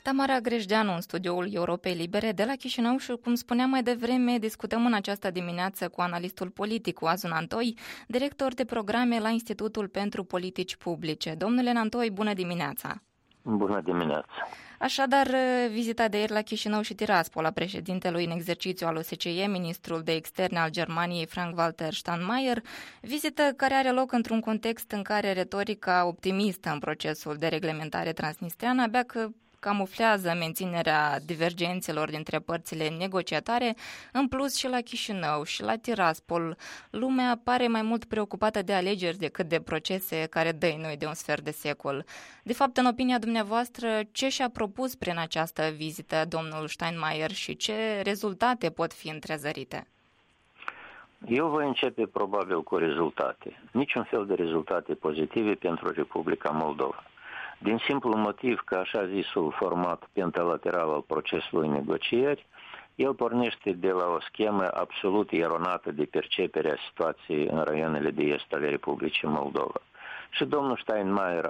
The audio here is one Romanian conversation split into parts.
Tamara Grejdeanu, în studioul Europei Libere de la Chișinău și, cum spuneam mai devreme, discutăm în această dimineață cu analistul politic Oazu Nantoi, director de programe la Institutul pentru Politici Publice. Domnule Nantoi, bună dimineața! Bună dimineața! Așadar, vizita de ieri la Chișinău și Tiraspol a președintelui în exercițiu al OSCE, ministrul de externe al Germaniei, Frank-Walter Steinmeier, vizită care are loc într-un context în care retorica optimistă în procesul de reglementare transnistreană abia că camuflează menținerea divergențelor dintre părțile negociatare. În plus, și la Chișinău și la Tiraspol, lumea pare mai mult preocupată de alegeri decât de procese care dăinuie de un sfert de secol. De fapt, în opinia dumneavoastră, ce și-a propus prin această vizită domnul Steinmeier și ce rezultate pot fi întrezărite? Eu voi începe probabil cu rezultate. Niciun fel de rezultate pozitive pentru Republica Moldova. Din simplu motiv că așa zisul format pentalateral al procesului negocieri, el pornește de la o schemă absolut eronată de percepere a situației în raioanele de est ale Republicii Moldova. Și domnul Steinmeier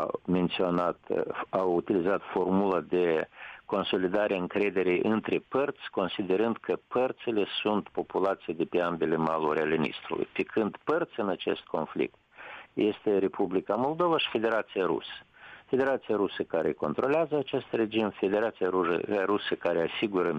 a utilizat formula de consolidare încrederii între părți, considerând că părțile sunt populații de pe ambele maluri ale Nistrului, pe când părți în acest conflict este Republica Moldova și Federația Rusă. Federația Rusă care controlează acest regim, Federația Rusă care asigură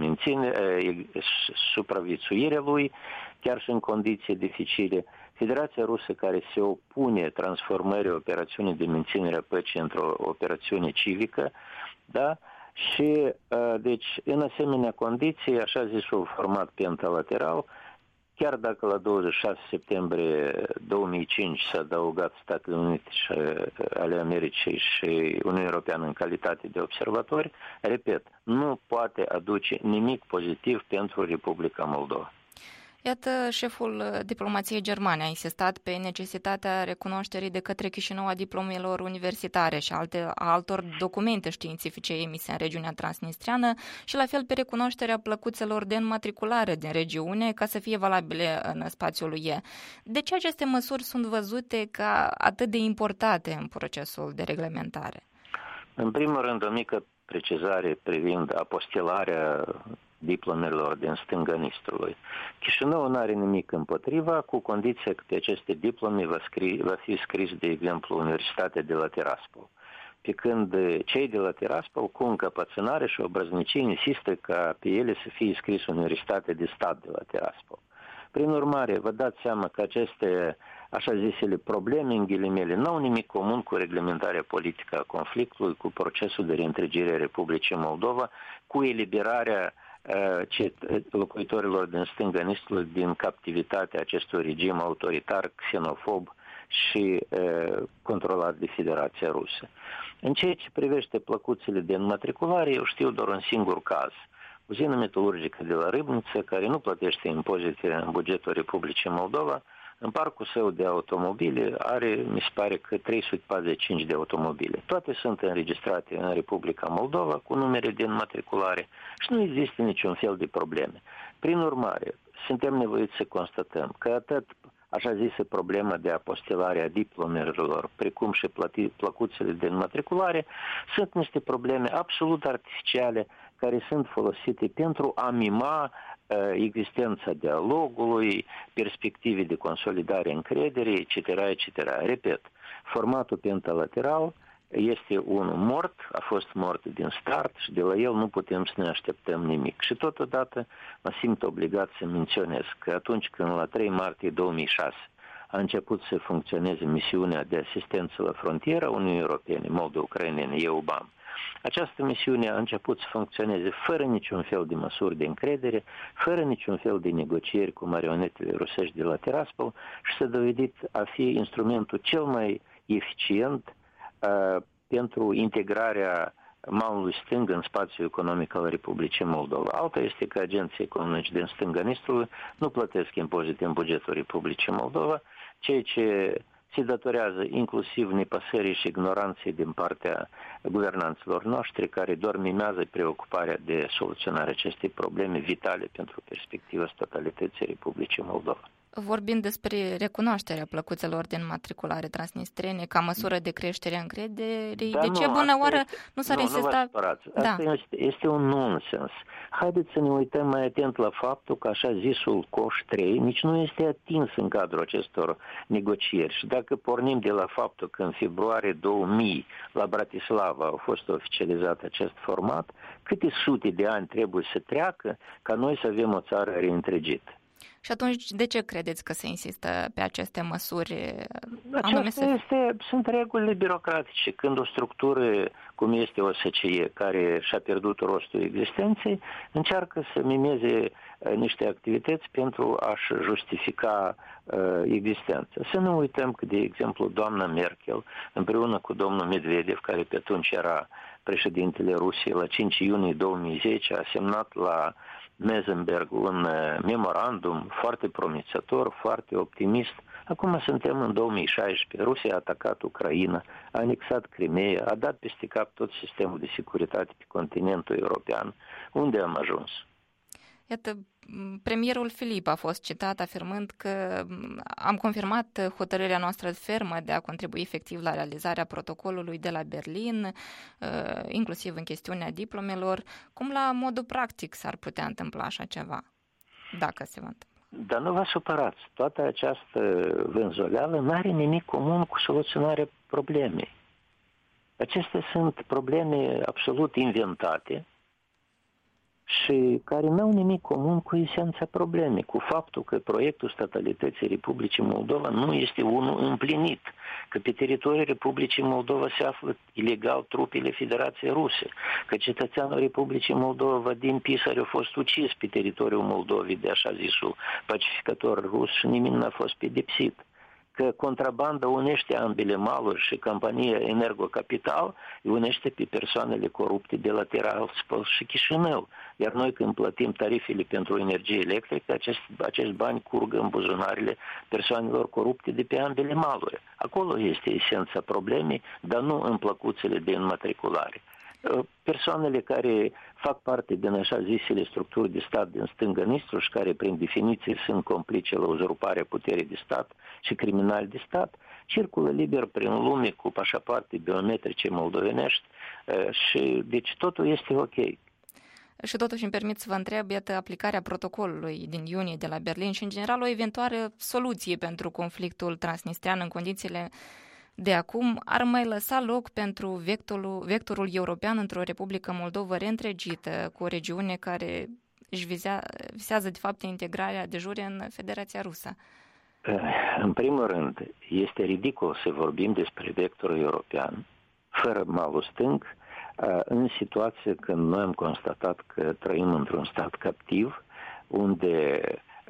supraviețuirea lui, chiar și în condiții dificile, Federația Rusă care se opune transformării operațiunii de menținere a păcii într-o operațiune civică, da? Și, deci, în asemenea condiții, așa zisul format pentalateral, chiar dacă la 26 septembrie 2005 s-a adăugat Statele Unite ale Americii și Uniunea Europeană în calitate de observatori, repet, nu poate aduce nimic pozitiv pentru Republica Moldova. Iată, șeful diplomației germane a insistat pe necesitatea recunoașterii de către Chișinău a diplomelor universitare și altor documente științifice emise în regiunea transnistreană și la fel pe recunoașterea plăcuțelor de înmatriculare din regiune ca să fie valabile în spațiul UE. De ce aceste măsuri sunt văzute ca atât de importante în procesul de reglementare? În primul rând, o mică precizare privind apostilarea diplomelor din stânga Nistrului. Chișinău nu are nimic împotriva, cu condiția că pe aceste diplome va fi scris, de exemplu, Universitatea de la Tiraspol. Pe când cei de la Tiraspol, cu încăpățânare și obrăznicie, insistă ca pe ele să fie scris Universitatea de Stat de la Tiraspol. Prin urmare, vă dați seama că aceste, așa zisele, probleme, în ghilimele, nu au nimic comun cu reglementarea politică a conflictului, cu procesul de reîntregire a Republicii Moldova, cu eliberarea locuitorilor din stânga Nistrului din captivitatea acestui regim autoritar, xenofob și controlat de Federația Rusă. În ceea ce privește plăcuțele de înmatriculare, eu știu doar un singur caz. Uzina metalurgică de la Râbniță, care nu plătește impozite în bugetul Republicii Moldova, în parcul său de automobile are, mi se pare că 345 de automobile. Toate sunt înregistrate în Republica Moldova cu numere de înmatriculare și nu există niciun fel de probleme. Prin urmare, suntem nevoiți să constatăm că atât așa zisă problema de apostilare a diplomelor, precum și plăcuțele de înmatriculare, sunt niște probleme absolut artificiale care sunt folosite pentru a mima existența dialogului, perspective de consolidare încrederii, etc., etc. Repet, formatul pentalateral este unul mort, a fost mort din start și de la el nu putem să ne așteptăm nimic. Și totodată mă simt obligat să menționez că atunci când la 3 martie 2006 a început să funcționeze misiunea de asistență la frontieră Uniunii Europene, moldo-ucrainene, EUBAM, această misiune a început să funcționeze fără niciun fel de măsuri de încredere, fără niciun fel de negocieri cu marionetele rusești de la Tiraspol și s-a dovedit a fi instrumentul cel mai eficient pentru integrarea malului stâng în spațiul economic al Republicii Moldova. Alta este că agenții economici din stânga Nistrului nu plătesc impozite în bugetul Republicii Moldova, ceea ce se datorează inclusiv nepăsării și ignoranței din partea guvernanților noștri, care doar mimează preocuparea de soluționarea acestei probleme vitale pentru perspectiva statalității Republicii Moldova. Vorbind despre recunoașterea plăcuțelor de înmatriculare transnistrene ca măsură de creștere a încrederii, de ce bună oară nu s-ar insista? Asta este un nonsens. Haideți să ne uităm mai atent la faptul că așa zisul Coș 3 nici nu este atins în cadrul acestor negocieri. Și dacă pornim de la faptul că în februarie 2000 la Bratislava a fost oficializat acest format, câte sute de ani trebuie să treacă ca noi să avem o țară reîntregită? Și atunci, de ce credeți că se insistă pe aceste măsuri? Sunt regulile birocratice. Când o structură, cum este OSCE, care și-a pierdut rostul existenței, încearcă să mimeze niște activități pentru a-și justifica existența. Să nu uităm că, de exemplu, doamna Merkel, împreună cu domnul Medvedev, care pe atunci era președintele Rusiei, la 5 iunie 2010 a semnat la Mesenberg un memorandum foarte promițător, foarte optimist. Acum suntem în 2016, Rusia a atacat Ucraina, a anexat Crimea, a dat peste cap tot sistemul de securitate pe continentul european. Unde am ajuns? Iată, premierul Filip a fost citat afirmând că am confirmat hotărârea noastră fermă de a contribui efectiv la realizarea protocolului de la Berlin, inclusiv în chestiunea diplomelor. Cum la modul practic s-ar putea întâmpla așa ceva, dacă se va întâmpla? Dar nu vă supărați, toată această vânzoleală nu are nimic comun cu soluționarea problemei. Acestea sunt probleme absolut inventate și care nu au nimic comun cu esența problemei, cu faptul că proiectul statalității Republicii Moldova nu este unul împlinit, că pe teritoriul Republicii Moldova se află ilegal trupele Federației Ruse, că cetățeanul Republicii Moldova, Vadim Pisar, a fost ucis pe teritoriul Moldovei de așa zisul pacificator rus și nimeni n-a fost pedepsit, că contrabanda unește ambele maluri și compania Energocapital unește pe persoanele corupte de la Tiraspol și Chișinău. Iar noi când plătim tarifele pentru energie electrică, acești bani curg în buzunarele persoanelor corupte de pe ambele maluri. Acolo este esența problemei, dar nu în plăcuțele de înmatriculare. Persoanele care fac parte din așa zisele structuri de stat din stânga-nistru și care prin definiție sunt complice la uzurparea puterii de stat și criminali de stat, circulă liber prin lume cu pașapoarte biometrice moldovenești și deci totul este ok. Și totuși îmi permit să vă întreb, iată, aplicarea protocolului din iunie de la Berlin și în general o eventuală soluție pentru conflictul transnistrean în condițiile de acum ar mai lăsa loc pentru vectorul european într-o Republică Moldova reîntregită, cu o regiune care își visează de fapt integrarea de jure în Federația Rusă? În primul rând, este ridicol să vorbim despre vectorul european fără malul stâng, în situație când noi am constatat că trăim într-un stat captiv, unde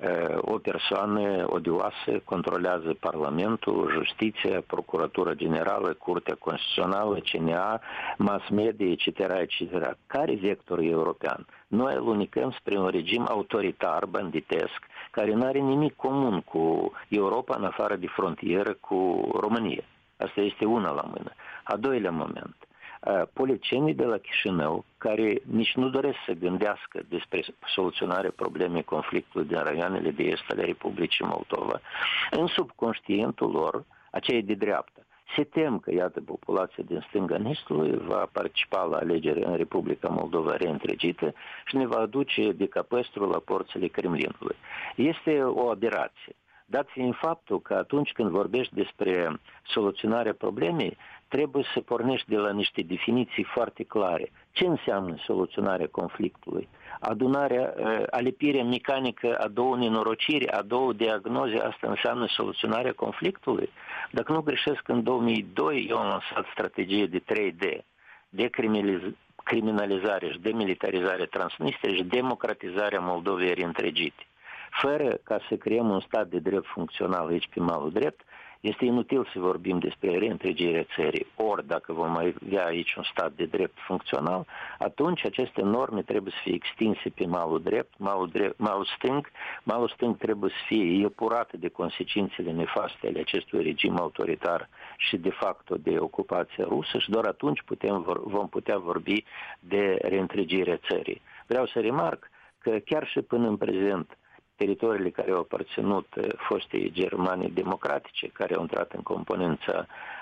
o persoană odioasă controlează Parlamentul, Justiția, Procuratura Generală, Curtea Constituțională, CNA, mass media, etc., etc. Care vector european? Noi îl unicăm spre un regim autoritar, banditesc, care nu are nimic comun cu Europa în afară de frontieră cu România. Asta este una la mână. A doilea moment. Politicienii de la Chișinău, care nici nu doresc să gândească despre soluționarea problemei conflictului din raioanele de est ale Republicii Moldova, în subconștientul lor, aceia de dreapta, se tem că, iată, populația din stânga Nistului va participa la alegeri în Republica Moldova reîntregită și ne va aduce de capăstru la porțile Kremlinului. Este o aberație. Dat fiind faptul că atunci când vorbești despre soluționarea problemei, trebuie să pornești de la niște definiții foarte clare. Ce înseamnă soluționarea conflictului? Alipirea mecanică a două nenorociri, a două diagnoze, asta înseamnă soluționarea conflictului? Dacă nu greșesc, în 2002 eu am lansat strategie de 3D, decriminalizare și demilitarizare Transnistriei și democratizarea Moldovei reîntregite. Fără ca să creăm un stat de drept funcțional aici pe malul drept, este inutil să vorbim despre reîntregirea țării. Ori, dacă vom avea aici un stat de drept funcțional, atunci aceste norme trebuie să fie extinse pe malul drept, malul stâng trebuie să fie epurat de consecințele nefaste ale acestui regim autoritar și de facto de ocupația rusă și doar atunci vom putea vorbi de reîntregirea țării. Vreau să remarc că chiar și până în prezent teritoriile care au aparținut fostei Germanii democratice, care au intrat în componența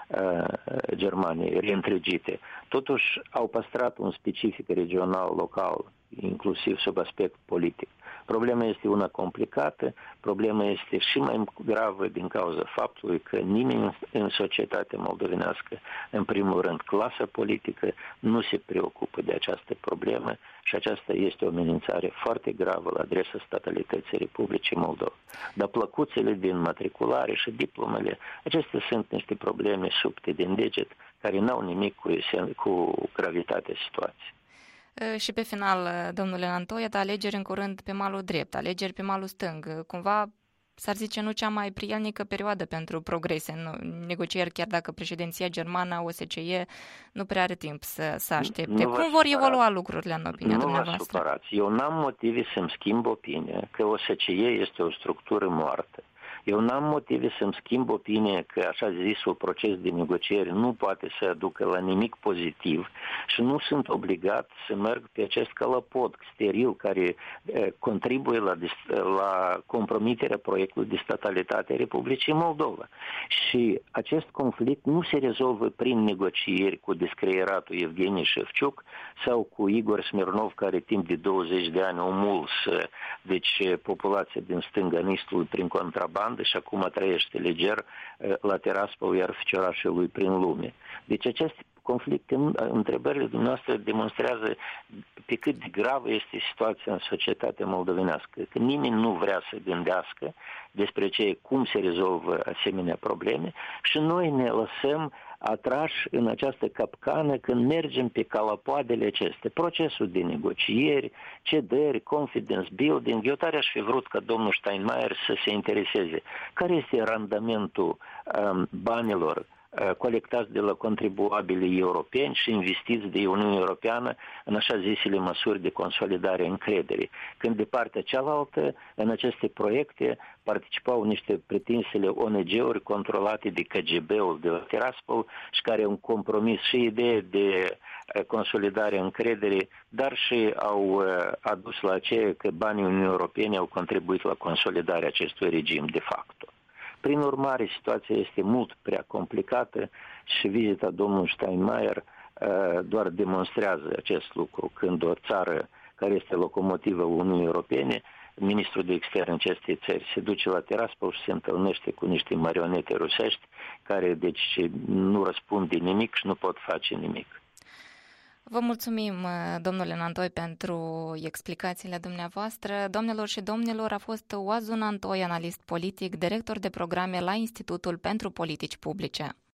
Germaniei reîntregite, totuși au păstrat un specific regional, local, inclusiv sub aspect politic. Problema este una complicată, problema este și mai gravă din cauza faptului că nimeni în societatea moldovenească, în primul rând clasa politică, nu se preocupă de această problemă și aceasta este o amenințare foarte gravă la adresa statalității Republicii Moldova. Dar plăcuțele din matriculare și diplomele, acestea sunt niște probleme subte din deget care n-au nimic cu gravitatea situației. Și pe final, domnule Nantoiă, alegeri în curând pe malul drept, alegeri pe malul stâng. Cumva, s-ar zice, nu cea mai prielnică perioadă pentru progrese în negocieri, chiar dacă președinția germană, OSCE, nu prea are timp să aștepte. Cum vor evolua lucrurile în opinia dumneavoastră? Nu vă supărați. Eu n-am motive să-mi schimb opinia că OSCE este o structură moartă. Eu n-am motive să-mi schimb opinie că așa zisul proces de negocieri nu poate să aducă la nimic pozitiv și nu sunt obligat să merg pe acest călăpot steril care contribuie la compromiterea proiectului de statalitate a Republicii Moldova. Și acest conflict nu se rezolvă prin negocieri cu descreieratul Evgeni Șevciuc sau cu Igor Smirnov, care timp de 20 de ani a muls populația din stânga Nistului prin contrabandă și acum trăiește leger la Tiraspol, iar ficiorașul lui prin lume. Deci acest conflict, întrebările dumneavoastră demonstrează pe cât de gravă este situația în societatea moldovenească. Că nimeni nu vrea să gândească despre cum se rezolvă asemenea probleme și noi ne lăsăm atrași în această capcană când mergem pe calapoadele acestea. Procesul de negocieri, cedări, confidence building. Eu tare aș fi vrut ca domnul Steinmeier să se intereseze. Care este randamentul banilor colectați de la contribuabilii europeni și investiți de Uniunea Europeană în așa zisele măsuri de consolidare a încrederii. Când de partea cealaltă, în aceste proiecte, participau niște pretinsele ONG-uri controlate de KGB-ul de la Tiraspol și care au compromis și ideea de consolidare a încrederii, dar și au adus la aceea că banii Uniunii Europene au contribuit la consolidarea acestui regim de facto. Prin urmare, situația este mult prea complicată și vizita domnului Steinmeier doar demonstrează acest lucru. Când o țară care este locomotivă Uniunii Europene, ministrul de externe acestei țări se duce la Tiraspol și se întâlnește cu niște marionete rusești care deci nu răspund de nimic și nu pot face nimic. Vă mulțumim, domnule Nantoi, pentru explicațiile dumneavoastră. Doamnelor și domnilor, a fost Oazu Nantoi, analist politic, director de programe la Institutul pentru Politici Publice.